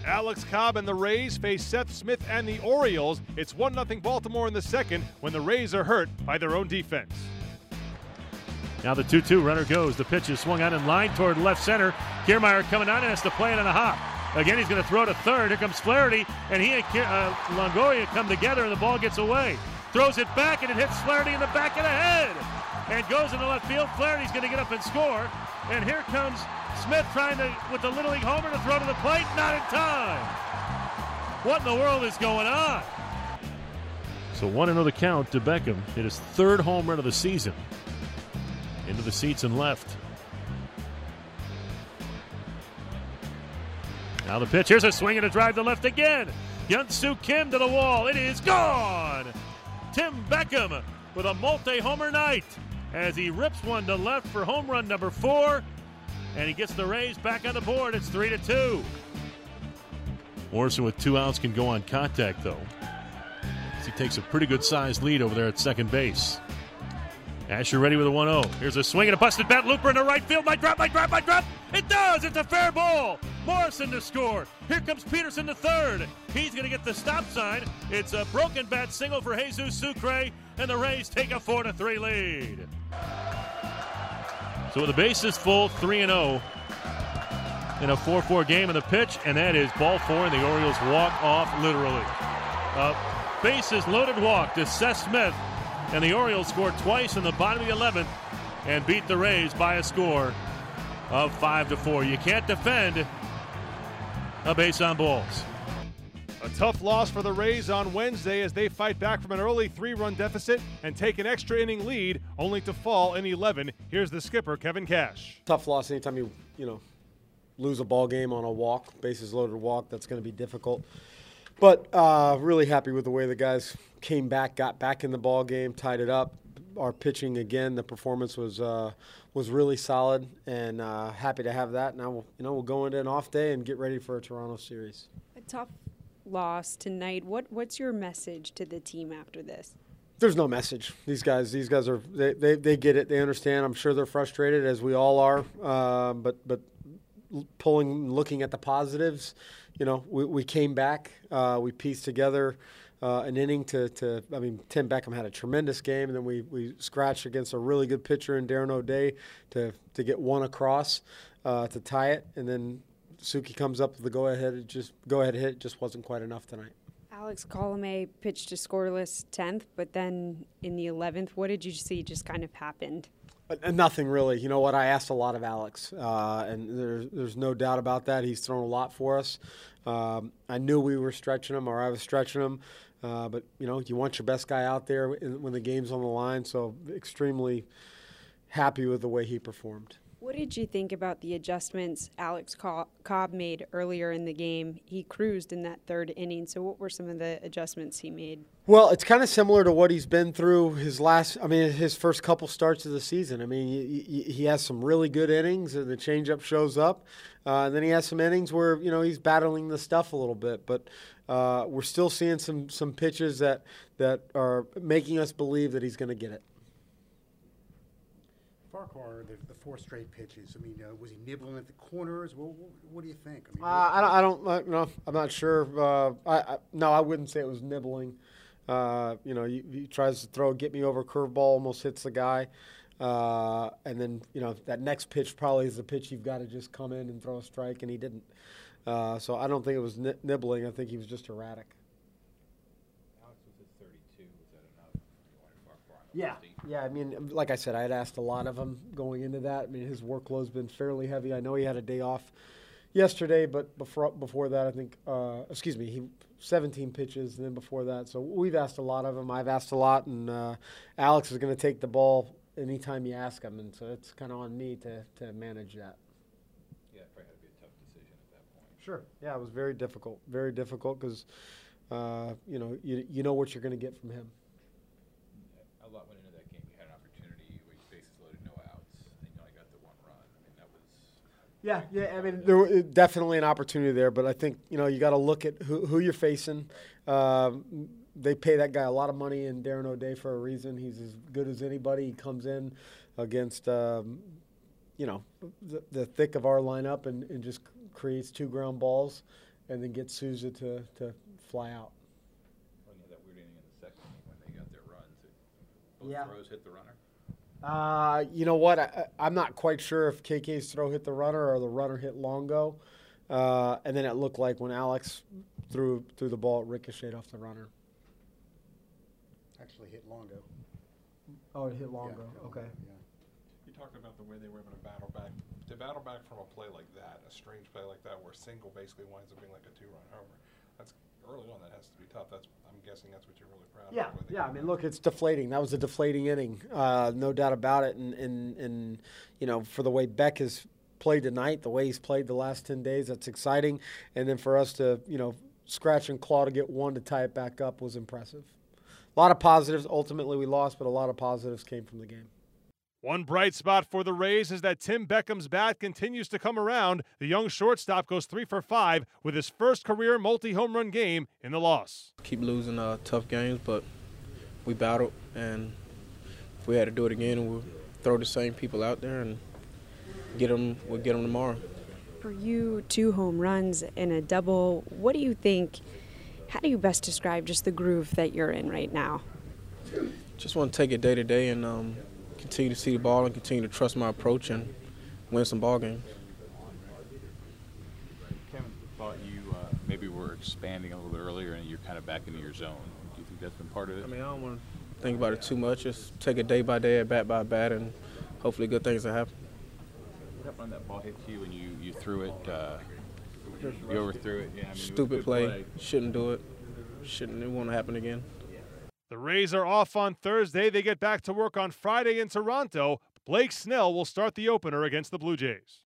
Alex Cobb and the Rays face Seth Smith and the Orioles. It's 1-0 Baltimore in the second when the Rays are hurt by their own defense. Now the 2-2 runner goes. The pitch is swung out in line toward left center. Kiermaier coming on and has to play it on a hop. Again, he's going to throw to third. Here comes Flaherty, and he and Longoria come together, and the ball gets away. Throws it back, and it hits Flaherty in the back of the head. And goes into left field. Flaherty's going to get up and score. And here comes Smith trying to, with the Little League homer, to throw to the plate. Not in time. What in the world is going on? So 1-0 the count to Beckham. Hit his third home run of the season. Into the seats and left. Now the pitch. Here's a swing and a drive to left again. Hyun-Soo Kim to the wall. It is gone. Tim Beckham with a multi-homer night as he rips one to left for home run number 4. And he gets the Rays back on the board. It's 3-2. Morrison with 2 outs can go on contact, though, as he takes a pretty good-sized lead over there at second base. Asher ready with a 1-0. Here's a swing and a busted bat. Looper into right field. Might drop. It does. It's a fair ball. Morrison to score. Here comes Peterson to third. He's going to get the stop sign. It's a broken bat single for Jesus Sucre, and the Rays take a 4-3 lead. So with the bases full, 3-0 in a 4-4 game in the pitch, and that is ball 4, and the Orioles walk off literally. Bases loaded walk to Seth Smith. And the Orioles scored twice in the bottom of the 11th and beat the Rays by a score of 5-4. You can't defend a base on balls. A tough loss for the Rays on Wednesday as they fight back from an early 3-run deficit and take an extra inning lead, only to fall in 11. Here's the skipper, Kevin Cash. Tough loss anytime you lose a ball game on a walk, bases loaded walk. That's going to be difficult. But really happy with the way the guys came back, got back in the ball game, tied it up. Our pitching again, the performance was really solid, and happy to have that. Now we'll go into an off day and get ready for a Toronto series. A tough loss tonight. What's your message to the team after this? There's no message. These guys are they get it. They understand. I'm sure they're frustrated, as we all are. But looking at the positives. We came back. We pieced together an inning Tim Beckham had a tremendous game, and then we scratched against a really good pitcher in Darren O'Day to get one across to tie it, and then Suki comes up with the go-ahead hit. It just wasn't quite enough tonight. Alex Colomé pitched a scoreless 10th, but then in the 11th, what did you see just kind of happened? Nothing really. You know what? I asked a lot of Alex, and there's no doubt about that. He's thrown a lot for us. I knew we were stretching him, or I was stretching him. But, you want your best guy out there when the game's on the line, so extremely happy with the way he performed. What did you think about the adjustments Alex Cobb made earlier in the game? He cruised in that third inning, so what were some of the adjustments he made? Well, it's kind of similar to what he's been through his first couple starts of the season. He has some really good innings, and the changeup shows up. And then he has some innings where, he's battling the stuff a little bit. But we're still seeing some pitches that are making us believe that he's going to get it. Farquhar, the 4 straight pitches. Was he nibbling at the corners? What do you think? I don't know. I'm not sure. I wouldn't say it was nibbling. He tries to throw a get-me-over curveball, almost hits the guy. And then, that next pitch probably is the pitch you've got to just come in and throw a strike, and he didn't. So I don't think it was nibbling. I think he was just erratic. Alex was at 32. Was that enough? You wanted Farquhar on the 50? Yeah, like I said, I had asked a lot of him going into that. His workload's been fairly heavy. I know he had a day off yesterday, but before that, I think, 17 pitches, and then before that. So we've asked a lot of him. I've asked a lot, and Alex is going to take the ball anytime you ask him, and so it's kind of on me to manage that. Yeah, it probably had to be a tough decision at that point. Sure. Yeah, it was very difficult because, you know what you're going to get from him. A lot went into that game. You had an opportunity where your bases loaded, no outs, and you only got the 1 run. That was... There was definitely an opportunity there, but I think, you got to look at who you're facing. They pay that guy a lot of money in Darren O'Day for a reason. He's as good as anybody. He comes in against, the thick of our lineup and just creates 2 ground balls. and then get Souza to fly out. When you had that weird inning in the second inning when they got their runs, both Yeah. throws hit the runner. You know what? I'm not quite sure if KK's throw hit the runner or the runner hit Longo. And then it looked like when Alex threw the ball, it ricocheted off the runner. Actually hit Longo. Oh, it hit Longo. Yeah, Okay. Yeah. You talked about the way they were able to battle back. To battle back from a play like that, a strange play like that, where a single basically winds up being like a 2-run homer. That's early on. That has to be tough. I'm guessing that's what you're really proud of. Yeah. I mean, look, it's deflating. That was a deflating inning, no doubt about it. And you know, for the way Beck has played tonight, the way he's played the last 10 days, that's exciting. And then for us to, you know, scratch and claw to get one to tie it back up was impressive. A lot of positives. Ultimately, we lost, but a lot of positives came from the game. One bright spot for the Rays is that Tim Beckham's bat continues to come around. The young shortstop goes 3 for 5 with his first career multi-home run game in the loss. Keep losing tough games, but we battled, and if we had to do it again, we'll throw the same people out there and we'll get them tomorrow. For you, 2 home runs and a double, what do you think, how do you best describe just the groove that you're in right now? Just want to take it day to day and continue to see the ball and continue to trust my approach and win some ball games. Kevin thought you maybe were expanding a little bit earlier and you're kind of back into your zone. Do you think that's been part of it? I mean, I don't want to think about it too much. Just take it day by day, at bat by bat, and hopefully good things will happen. What happened when that ball hit you and you threw it? You overthrew it. Yeah, I mean, Stupid good play. Shouldn't do it. It won't happen again. The Rays are off on Thursday. They get back to work on Friday in Toronto. Blake Snell will start the opener against the Blue Jays.